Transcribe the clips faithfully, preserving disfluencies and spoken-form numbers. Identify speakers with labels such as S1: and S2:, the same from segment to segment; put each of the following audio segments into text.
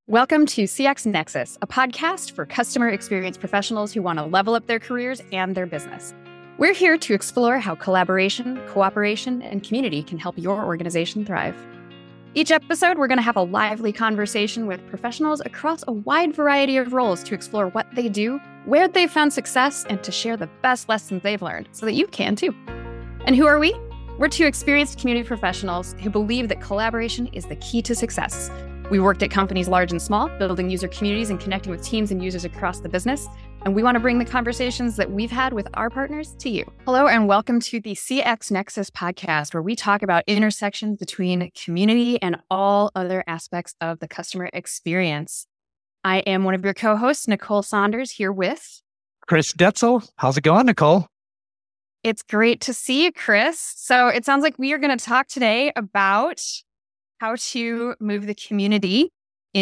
S1: Welcome to C X Nexus, a podcast for customer experience professionals who want to level up their careers and their business. We're here to explore how collaboration, cooperation, and community can help your organization thrive. Each episode, we're going to have a lively conversation with professionals across a wide variety of roles to explore what they do, where they've found success, and to share the best lessons they've learned so that you can too. And who are we? We're two experienced community professionals who believe that collaboration is the key to success. We worked at companies large and small, building user communities and connecting with teams and users across the business. And we want to bring the conversations that we've had with our partners to you. Hello, and welcome to the C X Nexus podcast, where we talk about intersections between community and all other aspects of the customer experience. I am one of your co-hosts, Nicole Saunders, here with
S2: Chris Detzel. How's it going, Nicole?
S1: It's great to see you, Chris. So it sounds like we are going to talk today about how to move the community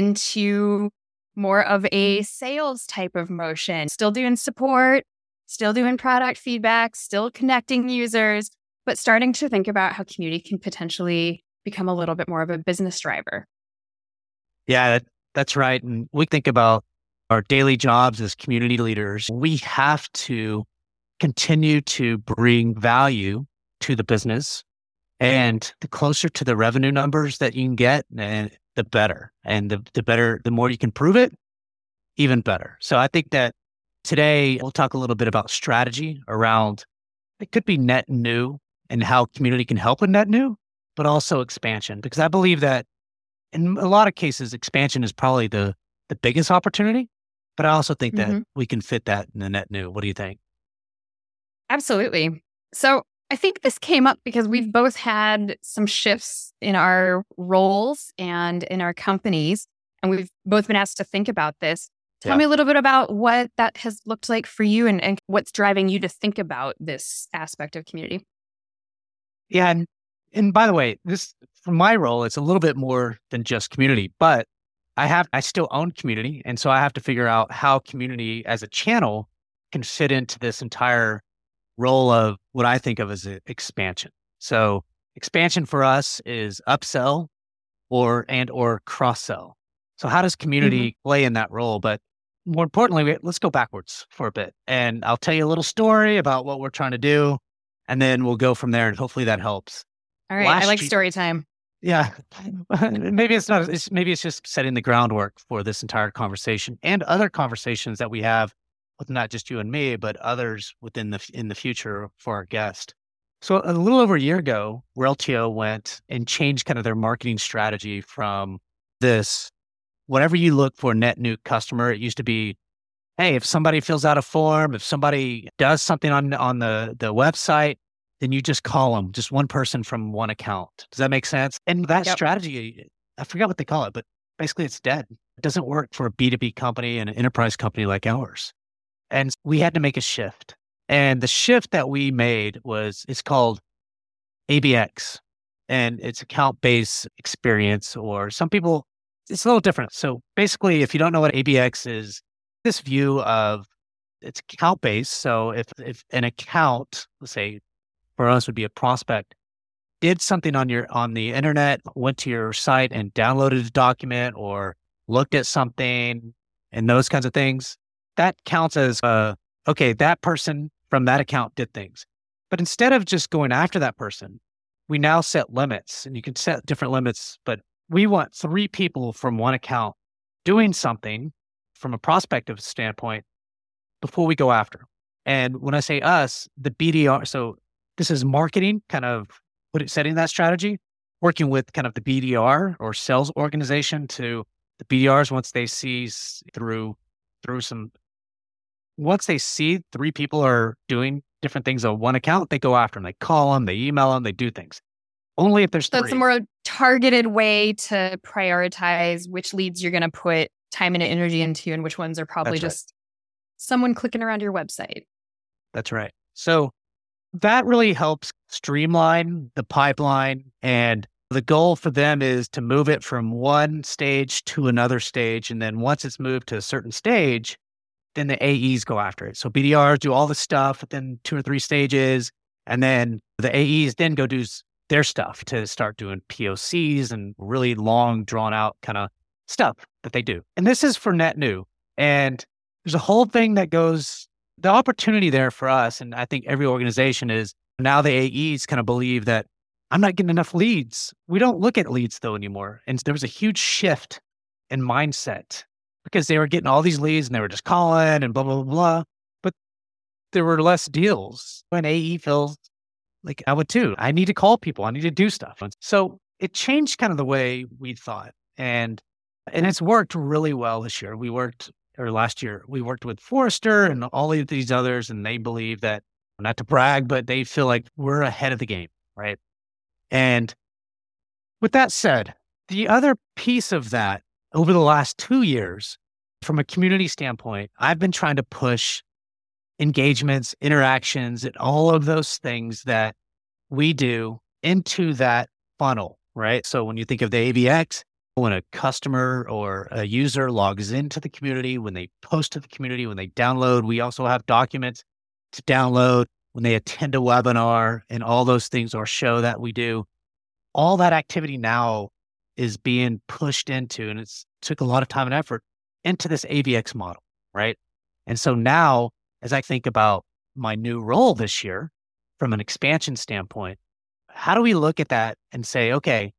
S1: into more of a sales type of motion. Still doing support, still doing product feedback, still connecting users, but starting to think about how community can potentially become a little bit more of a business driver.
S2: Yeah, that, that's right. And we think about our daily jobs as community leaders. We have to continue to bring value to the business. And the closer to the revenue numbers that you can get, and the better. And the, the better, the more you can prove it, even better. So I think that today we'll talk a little bit about strategy around, it could be net new and how community can help with net new, but also expansion. Because I believe that in a lot of cases, expansion is probably the, the biggest opportunity. But I also think that mm-hmm. we can fit that in the net new. What do you think?
S1: Absolutely. So I think this came up because we've both had some shifts in our roles and in our companies, and we've both been asked to think about this. Tell yeah. me a little bit about what that has looked like for you and, and what's driving you to think about this aspect of community.
S2: Yeah. And, and by the way, this, for my role, it's a little bit more than just community, but I have, I still own community. And so I have to figure out how community as a channel can fit into this entire role of what I think of as expansion. So expansion for us is upsell or and or cross-sell. So how does community mm-hmm. play in that role? But more importantly, let's go backwards for a bit. And I'll tell you a little story about what we're trying to do, and then we'll go from there. And hopefully that helps.
S1: All right. Last I like year, story time.
S2: Yeah. maybe it's not, it's, maybe it's just setting the groundwork for this entire conversation and other conversations that we have with not just you and me, but others within the in the future for our guest. So a little over a year ago, Reltio went and changed kind of their marketing strategy from this, whenever you look for a net new customer, it used to be, hey, if somebody fills out a form, if somebody does something on, on the, the website, then you just call them, just one person from one account. Does that make sense? And that yep. strategy, I forgot what they call it, but basically it's dead. It doesn't work for a B two B company and an enterprise company like ours. And we had to make a shift. And the shift that we made was, it's called A B X, and it's account-based experience, or some people, it's a little different. So basically, if you don't know what A B X is, this view of it's account-based. So if, if an account, let's say for us would be a prospect, did something on your, on the internet, went to your site and downloaded a document or looked at something and those kinds of things, that counts as, uh, okay, that person from that account did things. But instead of just going after that person, we now set limits, and you can set different limits, but we want three people from one account doing something from a prospective standpoint before we go after. And when I say us, the B D R, so this is marketing, kind of put it, setting that strategy, working with kind of the B D R or sales organization to the B D Rs once they see through, through some Once they see three people are doing different things on one account, they go after them. They call them, they email them, they do things. Only if there's
S1: so
S2: three.
S1: It's a more targeted way to prioritize which leads you're going to put time and energy into and which ones are probably
S2: That's
S1: just right. someone clicking around your website.
S2: That's right. So that really helps streamline the pipeline. And the goal for them is to move it from one stage to another stage. And then once it's moved to a certain stage, then the A Es go after it. So B D Rs do all the stuff within two or three stages. And then the A Es then go do their stuff to start doing P O Cs and really long drawn out kind of stuff that they do. And this is for net new. And there's a whole thing that goes, the opportunity there for us, and I think every organization is now the A Es kind of believe that I'm not getting enough leads. We don't look at leads though anymore. And there was a huge shift in mindset because they were getting all these leads and they were just calling and blah, blah, blah, blah. But there were less deals. An A E feels like I would too. I need to call people. I need to do stuff. And so it changed kind of the way we thought. And and it's worked really well this year. We worked, or last year, we worked with Forrester and all of these others, and they believe that, not to brag, but they feel like we're ahead of the game, right? And with that said, the other piece of that over the last two years, from a community standpoint, I've been trying to push engagements, interactions, and all of those things that we do into that funnel, right? So when you think of the A V X, when a customer or a user logs into the community, when they post to the community, when they download, we also have documents to download, when they attend a webinar and all those things or show that we do. All that activity now is being pushed into, and it's took a lot of time and effort into this A V X model, right? And so now, as I think about my new role this year from an expansion standpoint, how do we look at that and say, okay,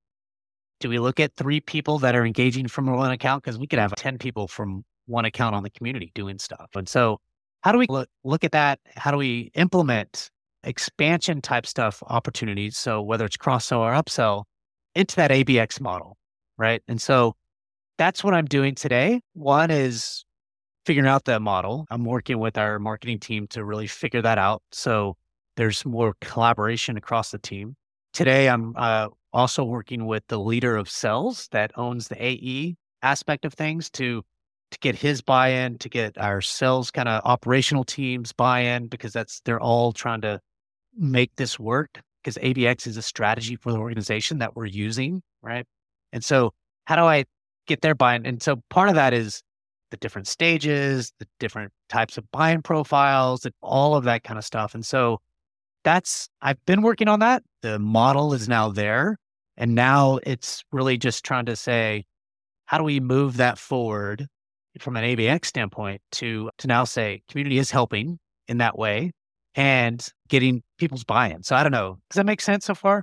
S2: do we look at three people that are engaging from one account? Because we could have ten people from one account on the community doing stuff. And so how do we look, look at that? How do we implement expansion type stuff opportunities? So whether it's cross-sell or upsell into that A B X model, right? And so that's what I'm doing today. One is figuring out that model. I'm working with our marketing team to really figure that out. So there's more collaboration across the team. Today, I'm uh, also working with the leader of sales that owns the A E aspect of things to to get his buy-in, to get our sales kind of operational teams buy-in, because that's they're all trying to make this work, because A B X is a strategy for the organization that we're using, right? And so how do I get their buy-in? And so part of that is the different stages, the different types of buy-in profiles, and all of that kind of stuff. And so that's, I've been working on that. The model is now there. And now it's really just trying to say, how do we move that forward from an A B X standpoint to, to now say community is helping in that way and getting people's buy-in. So I don't know. Does that make sense so far?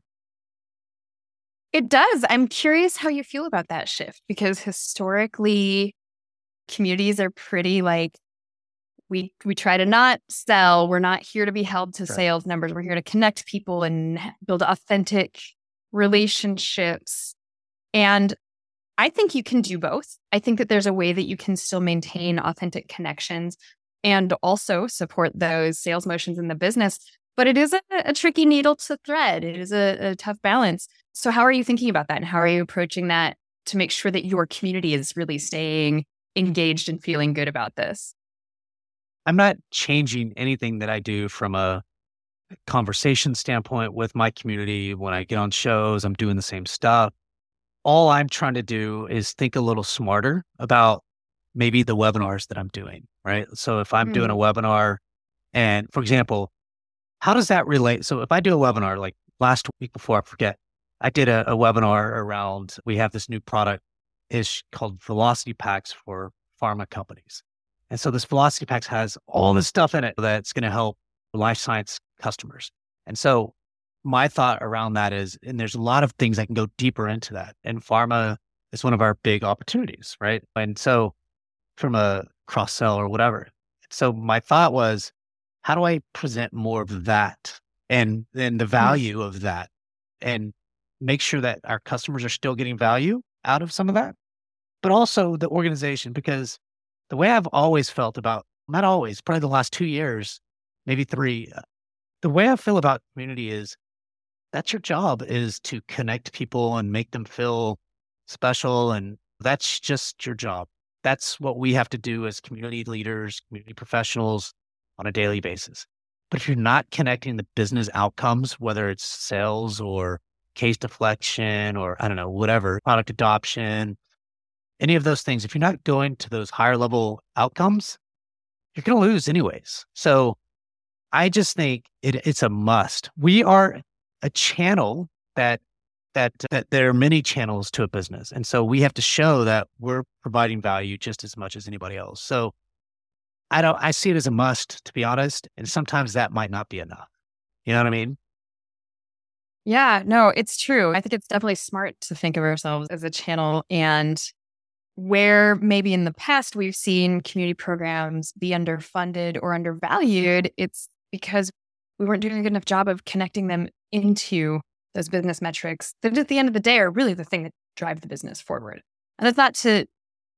S1: It does. I'm curious how you feel about that shift, because historically communities are pretty like, we we try to not sell. We're not here to be held to
S2: Sure.
S1: sales numbers. We're here to connect people and build authentic relationships. And I think you can do both. I think that there's a way that you can still maintain authentic connections and also support those sales motions in the business. But it is a, a tricky needle to thread. It is a, a tough balance. So how are you thinking about that? And how are you approaching that to make sure that your community is really staying engaged and feeling good about this?
S2: I'm not changing anything that I do from a conversation standpoint with my community. When I get on shows, I'm doing the same stuff. All I'm trying to do is think a little smarter about maybe the webinars that I'm doing, right? So if I'm mm. doing a webinar and, for example, how does that relate? So if I do a webinar, like last week before I forget, I did a, a webinar around, we have this new product is called Velocity Packs for pharma companies. And so this Velocity Packs has all this stuff in it that's going to help life science customers. And so my thought around that is, and there's a lot of things that can go deeper into that. And pharma is one of our big opportunities, right? And so from a cross sell or whatever. So my thought was, how do I present more of that and then the value of that and make sure that our customers are still getting value out of some of that, but also the organization, because the way I've always felt about, not always, probably the last two years, maybe three, the way I feel about community is that's your job, is to connect people and make them feel special. And that's just your job. That's what we have to do as community leaders, community professionals on a daily basis. But if you're not connecting the business outcomes, whether it's sales or case deflection or I don't know, whatever, product adoption, any of those things, if you're not going to those higher level outcomes, you're going to lose anyways. So I just think it, it's a must. We are a channel that that, that there are many channels to a business. And so we have to show that we're providing value just as much as anybody else. So I don't, I see it as a must, to be honest. And sometimes that might not be enough. You know what I mean?
S1: Yeah, no, it's true. I think it's definitely smart to think of ourselves as a channel, and where maybe in the past we've seen community programs be underfunded or undervalued, it's because we weren't doing a good enough job of connecting them into those business metrics that at the end of the day are really the thing that drive the business forward. And that's not to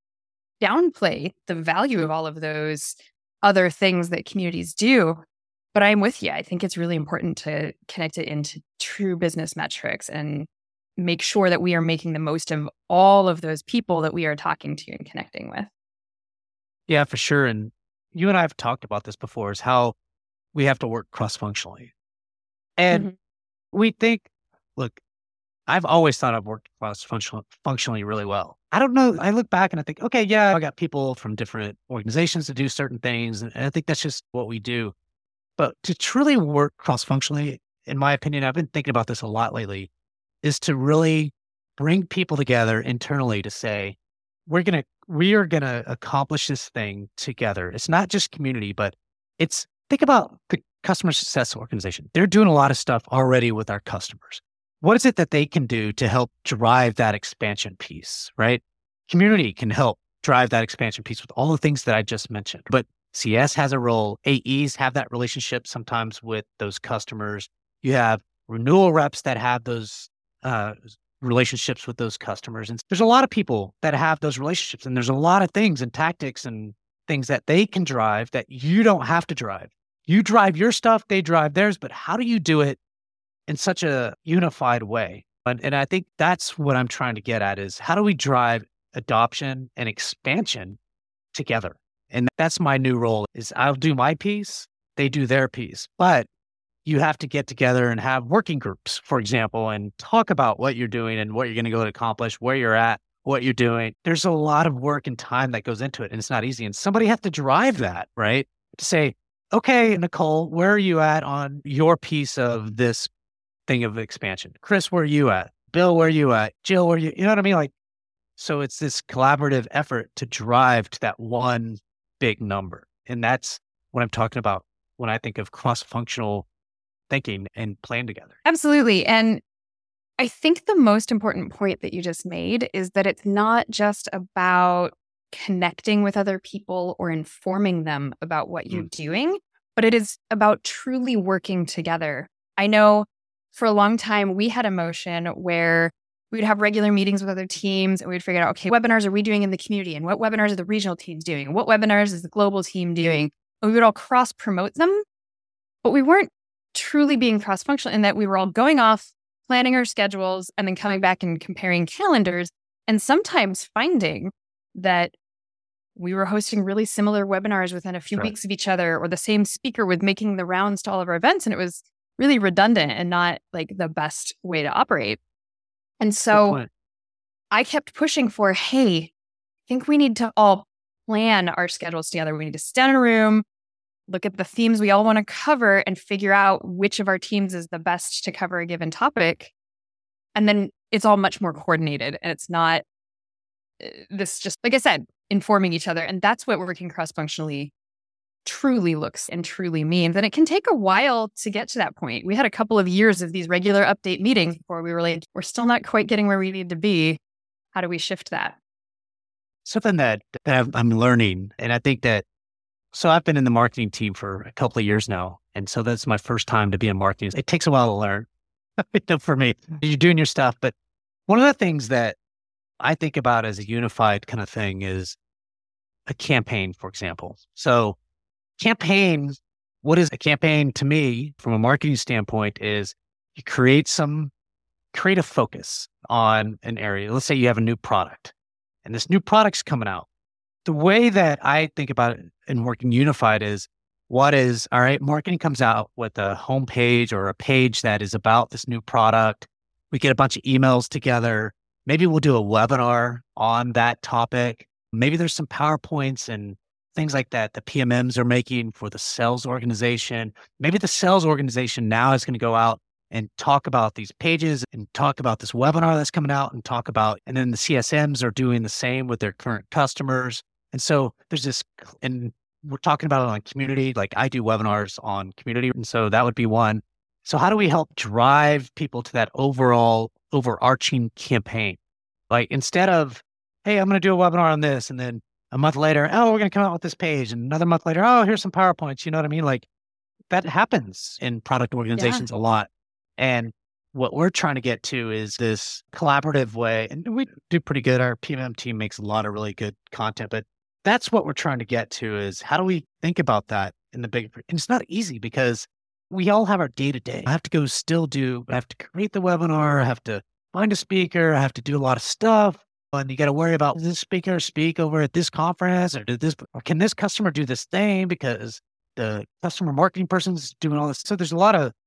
S1: downplay the value of all of those other things that communities do, but I'm with you. I think it's really important to connect it into true business metrics and make sure that we are making the most of all of those people that we are talking to and connecting with.
S2: Yeah, for sure. And you and I have talked about this before, is how we have to work cross-functionally. And
S1: Mhm.
S2: we think, look, I've always thought I've worked cross-functional functionally really well. I don't know. I look back and I think, okay, yeah, I got people from different organizations to do certain things. And I think that's just what we do. But to truly work cross-functionally, in my opinion, I've been thinking about this a lot lately, is to really bring people together internally to say, we're going to, we are going to accomplish this thing together. It's not just community, but it's, think about the customer success organization. They're doing a lot of stuff already with our customers. What is it that they can do to help drive that expansion piece, right? Community can help drive that expansion piece with all the things that I just mentioned. But C S has a role. A Es have that relationship sometimes with those customers. You have renewal reps that have those uh, relationships with those customers. And there's a lot of people that have those relationships. And there's a lot of things and tactics and things that they can drive that you don't have to drive. You drive your stuff, they drive theirs. But how do you do it in such a unified way? And, and I think that's what I'm trying to get at, is how do we drive adoption and expansion together? And that's my new role, is I'll do my piece, they do their piece. But you have to get together and have working groups, for example, and talk about what you're doing and what you're going to go to accomplish, where you're at, what you're doing. There's a lot of work and time that goes into it, and it's not easy. And somebody has to drive that, right? To say, okay, Nicole, where are you at on your piece of this thing of expansion? Chris, where are you at? Bill, where are you at? Jill, where are you? You know what I mean? Like, so it's this collaborative effort to drive to that one big number. And that's what I'm talking about when I think of cross-functional thinking and plan together.
S1: Absolutely. And I think the most important point that you just made is that it's not just about connecting with other people or informing them about what you're mm. doing, but it is about truly working together. I know for a long time, we had a motion where we'd have regular meetings with other teams and we'd figure out, okay, what webinars are we doing in the community? And what webinars are the regional teams doing? What webinars is the global team doing? And we would all cross promote them, but we weren't truly being cross-functional in that we were all going off, planning our schedules, and then coming back and comparing calendars, and sometimes finding that we were hosting really similar webinars within a few right. weeks of each other, or the same speaker was making the rounds to all of our events. And it was really redundant and not like the best way to operate. And so I kept pushing for, hey, I think we need to all plan our schedules together. We need to stand in a room, look at the themes we all want to cover, and figure out which of our teams is the best to cover a given topic. And then it's all much more coordinated. And it's not uh, this just, like I said, informing each other. And that's what working cross-functionally truly looks and truly means. And it can take a while to get to that point. We had a couple of years of these regular update meetings before we were like, we're still not quite getting where we need to be. How do we shift that?
S2: Something that, that I'm learning, and I think that, so I've been in the marketing team for a couple of years now. And so that's my first time to be in marketing. It takes a while to learn for me. You're doing your stuff. But one of the things that I think about as a unified kind of thing is a campaign, for example. So campaign, what is a campaign to me from a marketing standpoint is you create some, create a focus on an area. Let's say you have a new product and this new product's coming out. The way that I think about it in working unified is what is, all right, marketing comes out with a homepage or a page that is about this new product. We get a bunch of emails together. Maybe we'll do a webinar on that topic. Maybe there's some PowerPoints and things like that the P M Ms are making for the sales organization. Maybe the sales organization now is going to go out and talk about these pages and talk about this webinar that's coming out and talk about, and then the C S Ms are doing the same with their current customers. And so there's this, and we're talking about it on community, like I do webinars on community. And so that would be one. So how do we help drive people to that overall overarching campaign? Like instead of, hey, I'm going to do a webinar on this. And then a month later, oh, we're going to come out with this page. And another month later, oh, here's some PowerPoints. You know what I mean? Like that happens in product organizations yeah. a lot. And what we're trying to get to is this collaborative way. And we do pretty good. Our P M M team makes a lot of really good content, but that's what we're trying to get to is how do we think about that in the big, and it's not easy because we all have our day to day. I have to go still do, I have to create the webinar. I have to find a speaker. I have to do a lot of stuff. And you got to worry about, does this speaker speak over at this conference or did this, or can this customer do this thing because the customer marketing person's doing all this. So there's a lot of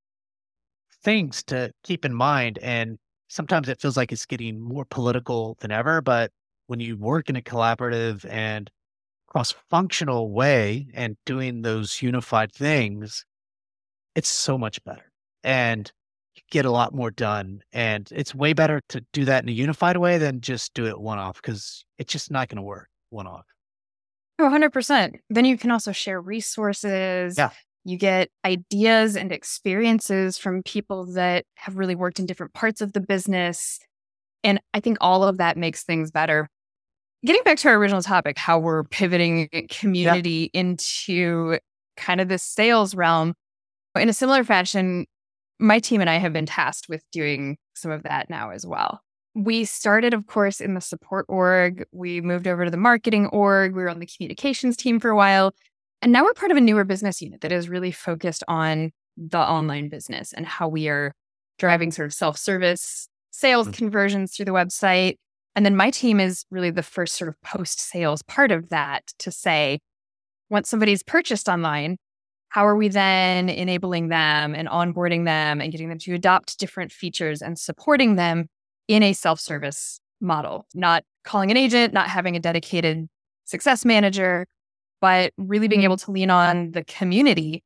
S2: things to keep in mind. And sometimes it feels like it's getting more political than ever. But when you work in a collaborative and cross-functional way and doing those unified things, it's so much better. And you get a lot more done. And it's way better to do that in a unified way than just do it one-off because it's just not going to work one-off.
S1: Oh, one hundred percent. Then you can also share resources.
S2: Yeah.
S1: You get ideas and experiences from people that have really worked in different parts of the business. And I think all of that makes things better. Getting back to our original topic, how we're pivoting community yeah. into kind of this sales realm, in a similar fashion, my team and I have been tasked with doing some of that now as well. We started, of course, in the support org. We moved over to the marketing org. We were on the communications team for a while. And now we're part of a newer business unit that is really focused on the online business and how we are driving sort of self-service sales mm-hmm. conversions through the website. And then my team is really the first sort of post-sales part of that to say, once somebody's purchased online, how are we then enabling them and onboarding them and getting them to adopt different features and supporting them in a self-service model? Not calling an agent, not having a dedicated success manager, but really being able to lean on the community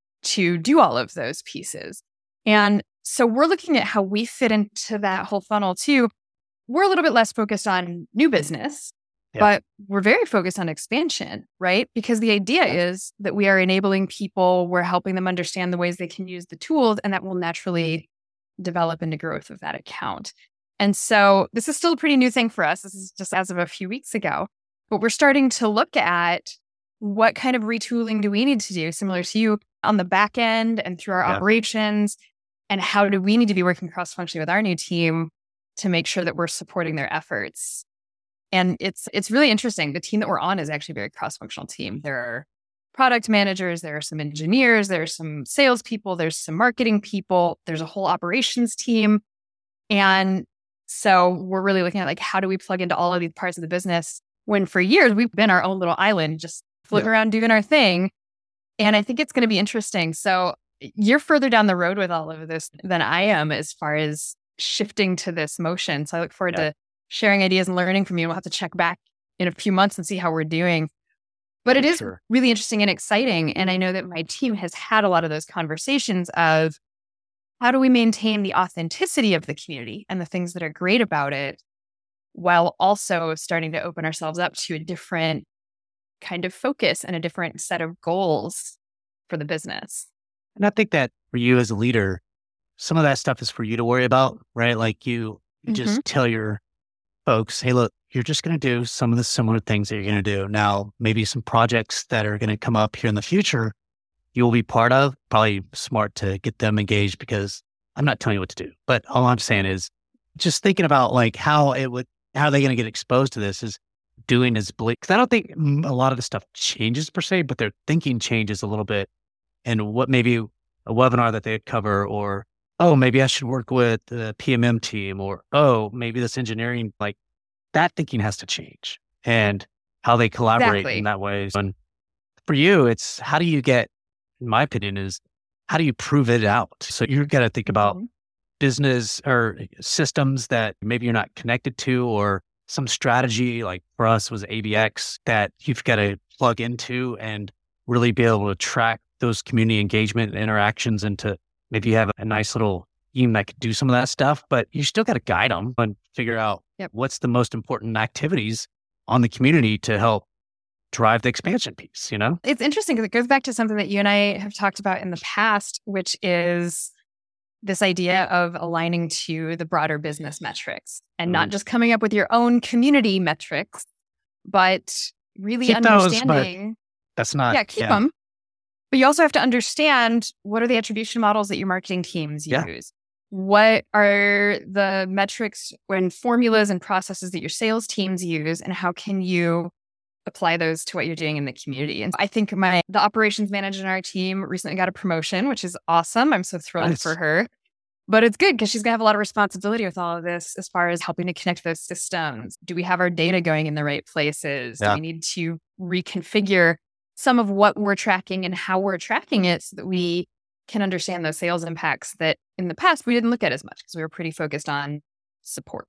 S1: to do all of those pieces. And so we're looking at how we fit into that whole funnel too. We're a little bit less focused on new business, yeah. but we're very focused on expansion, right? Because the idea yeah. is that we are enabling people, we're helping them understand the ways they can use the tools, and that will naturally develop into growth of that account. And so this is still a pretty new thing for us. This is just as of a few weeks ago, but we're starting to look at what kind of retooling do we need to do, similar to you, on the back end and through our yeah. operations, and how do we need to be working cross-functionally with our new team to make sure that we're supporting their efforts. And it's it's really interesting. The team that we're on is actually a very cross-functional team. There are product managers, there are some engineers, there are some salespeople, there's some marketing people, there's a whole operations team. And so we're really looking at like, how do we plug into all of these parts of the business when for years we've been our own little island, just floating yeah. around doing our thing. And I think it's going to be interesting. So you're further down the road with all of this than I am as far as shifting to this motion. So I look forward yeah. to sharing ideas and learning from you. We'll have to check back in a few months and see how we're doing. But it is sure. really interesting and exciting. And I know that my team has had a lot of those conversations of how do we maintain the authenticity of the community and the things that are great about it, while also starting to open ourselves up to a different kind of focus and a different set of goals for the business.
S2: And I think that for you as a leader, some of that stuff is for you to worry about, right? Like you, you mm-hmm. just tell your folks, hey, look, you're just going to do some of the similar things that you're going to do. Now, maybe some projects that are going to come up here in the future, you will be part of. Probably smart to get them engaged because I'm not telling you what to do. But all I'm saying is just thinking about like how it would, how are they going to get exposed to this is doing as bleak. Because I don't think a lot of the stuff changes per se, but their thinking changes a little bit. And what maybe a webinar that they'd cover, or, oh, maybe I should work with the P M M team, or, oh, maybe this engineering, like that thinking has to change and how they collaborate exactly. in that way. And for you, it's how do you get, in my opinion, is how do you prove it out? So you've got to think about mm-hmm. business or systems that maybe you're not connected to, or some strategy, like for us was A B X, that you've got to plug into and really be able to track those community engagement interactions into maybe you have a nice little team that could do some of that stuff, but you still got to guide them and figure out
S1: Yep.
S2: what's the most important activities on the community to help drive the expansion piece, you know?
S1: It's interesting because it goes back to something that you and I have talked about in the past, which is this idea of aligning to the broader business metrics and not
S2: Mm.
S1: just coming up with your own community metrics, but really
S2: Keep those, but
S1: understanding.
S2: that's not,
S1: yeah, keep
S2: yeah.
S1: them. But you also have to understand, what are the attribution models that your marketing teams
S2: Yeah.
S1: use? What are the metrics and formulas and processes that your sales teams use? And how can you apply those to what you're doing in the community? And I think my the operations manager in our team recently got a promotion, which is awesome. I'm so thrilled
S2: Nice.
S1: for her. But it's good because she's going to have a lot of responsibility with all of this as far as helping to connect those systems. Do we have our data going in the right places?
S2: Yeah.
S1: Do we need to reconfigure some of what we're tracking and how we're tracking it so that we can understand those sales impacts that in the past we didn't look at as much because we were pretty focused on support.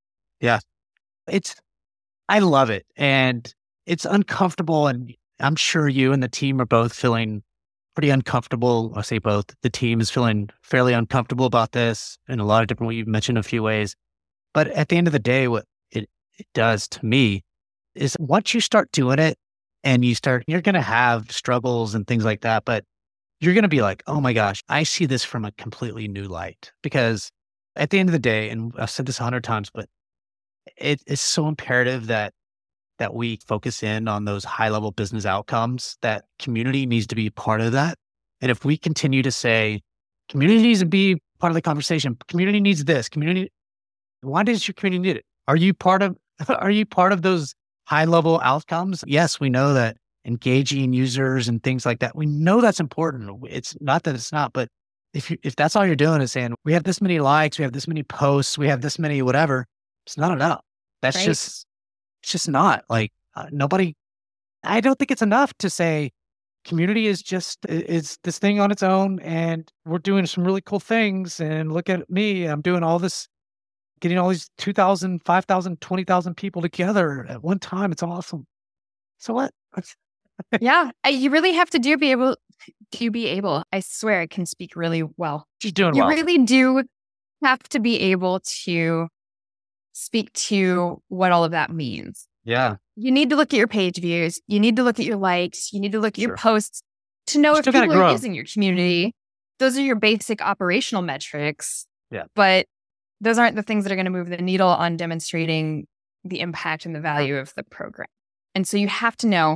S2: It's, I love it. And it's uncomfortable. And I'm sure you and the team are both feeling pretty uncomfortable. I say both. The team is feeling fairly uncomfortable about this in a lot of different ways. You've mentioned a few ways. But at the end of the day, what it, it does to me is once you start doing it and you start, you're going to have struggles and things like that. But you're going to be like, oh my gosh, I see this from a completely new light. Because at the end of the day, and I've said this a hundred times, but it is so imperative that that we focus in on those high level business outcomes, that community needs to be part of that. And if we continue to say, community needs to be part of the conversation, community needs this, community, why does your community need it? Are you part of, are you part of those high level outcomes? Yes, we know that engaging users and things like that, we know that's important. It's not that it's not, but if you, if that's all you're doing is saying, we have this many likes, we have this many posts, we have this many whatever, it's not enough. That's
S1: Right.
S2: just, it's just not like uh, nobody, I don't think it's enough to say community is just, i- it's this thing on its own and we're doing some really cool things. And look at me, I'm doing all this, getting all these two thousand, five thousand, twenty thousand people together at one time. It's awesome. So what? That's-
S1: Yeah, I- you really have to do be able to be able. I swear I can speak really well.
S2: She's doing
S1: You
S2: well.
S1: really do have to be able to speak to what all of that means.
S2: Yeah.
S1: You need to look at your page views. You need to look at your likes. You need to look at your
S2: Sure.
S1: posts to know
S2: You
S1: if
S2: still gotta
S1: people are
S2: grow.
S1: using your community. Those are your basic operational metrics.
S2: Yeah.
S1: But those aren't the things that are going to move the needle on demonstrating the impact and the value of the program. And so you have to know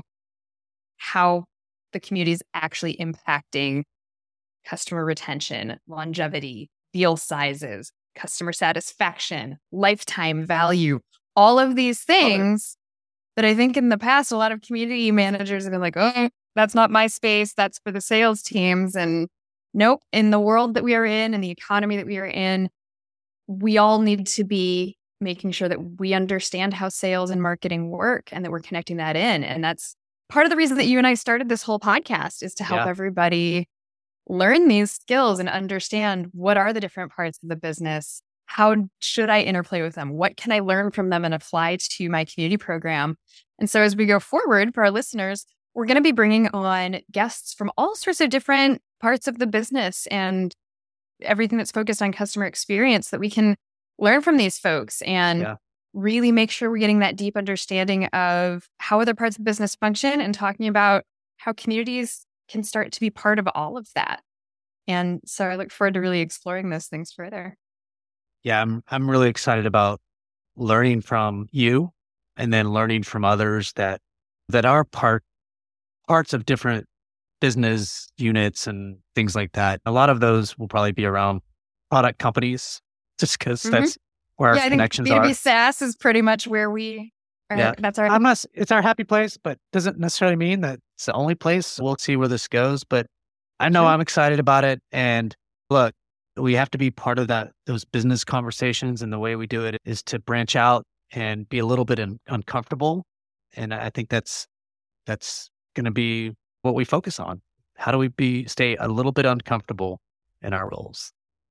S1: how the community is actually impacting customer retention, longevity, deal sizes, customer satisfaction, lifetime value, all of these things that I think in the past, a lot of community managers have been like, oh, that's not my space. That's for the sales teams. And nope, in the world that we are in and the economy that we are in, we all need to be making sure that we understand how sales and marketing work and that we're connecting that in. And that's part of the reason that you and I started this whole podcast, is to help
S2: Yeah.
S1: everybody learn these skills and understand what are the different parts of the business. How should I interplay with them? What can I learn from them and apply to my community program? And so as we go forward for our listeners, we're going to be bringing on guests from all sorts of different parts of the business and everything that's focused on customer experience, that we can learn from these folks and
S2: Yeah.
S1: really make sure we're getting that deep understanding of how other parts of the business function and talking about how communities can start to be part of all of that. And so I look forward to really exploring those things further.
S2: Yeah, I'm I'm really excited about learning from you and then learning from others that that are part parts of different business units and things like that. A lot of those will probably be around product companies, just because
S1: Mhm.
S2: that's where our
S1: yeah, I think
S2: connections
S1: B two B
S2: are.
S1: SaaS is pretty much where we are.
S2: Yeah.
S1: That's our
S2: I'm not, s- it's our happy place, but doesn't necessarily mean that it's the only place. We'll see where this goes, but I know
S1: Sure.
S2: I'm excited about it. And look, we have to be part of that, those business conversations. And the way we do it is to branch out and be a little bit un- uncomfortable. And I think that's, that's going to be what we focus on. How do we be, stay a little bit uncomfortable in our roles?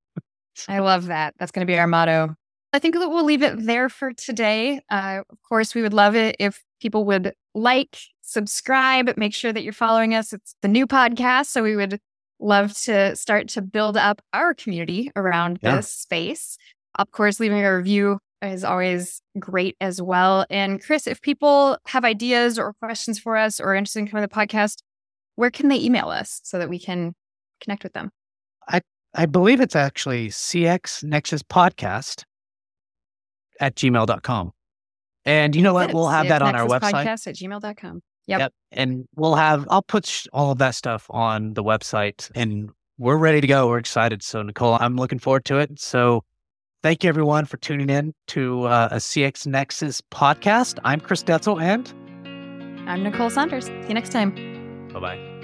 S1: I love that. That's going to be our motto. I think that we'll leave it there for today. Uh, of course, we would love it if people would like, subscribe, make sure that you're following us. It's the new podcast, so we would love to start to build up our community around
S2: Yeah.
S1: this space. Of course, leaving a review is always great as well. And Chris, if people have ideas or questions for us or are interested in coming to the podcast, where can they email us so that we can connect with them?
S2: I, I believe it's actually C X Nexus Podcast at gmail dot com. And you know what? We'll have that on our website.
S1: Podcast at gmail dot com. Yep.
S2: Yep. And we'll have, I'll put sh- all of that stuff on the website, and we're ready to go. We're excited. So Nicole, I'm looking forward to it. So thank you everyone for tuning in to uh, a C X Nexus podcast. I'm Chris Detzel, and
S1: I'm Nicole Saunders. See you next time.
S2: Bye-bye.